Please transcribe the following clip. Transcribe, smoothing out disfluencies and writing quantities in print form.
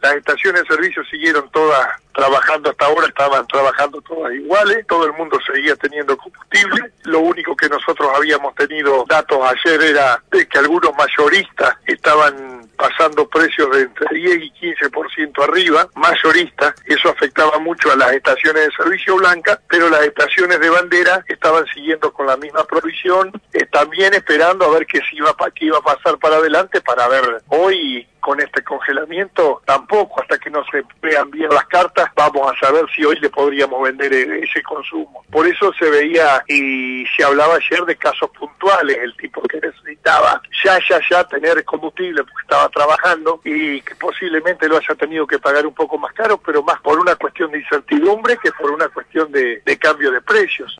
Las estaciones de servicio siguieron todas trabajando hasta ahora, estaban trabajando todas iguales, todo el mundo seguía teniendo combustible. Lo único que nosotros habíamos tenido datos ayer era de que algunos mayoristas estaban pasando precios de entre 10 y 15% arriba, mayoristas. Eso afectaba mucho a las estaciones de servicio blanca, pero las estaciones de bandera estaban siguiendo con la misma provisión, también esperando a ver qué iba a pasar para adelante, para ver hoy. Con este congelamiento tampoco, hasta que no se vean bien las cartas, vamos a saber si hoy le podríamos vender ese consumo. Por eso se veía y se hablaba ayer de casos puntuales, el tipo que necesitaba ya tener combustible porque estaba trabajando y que posiblemente lo haya tenido que pagar un poco más caro, pero más por una cuestión de incertidumbre que por una cuestión de cambio de precios.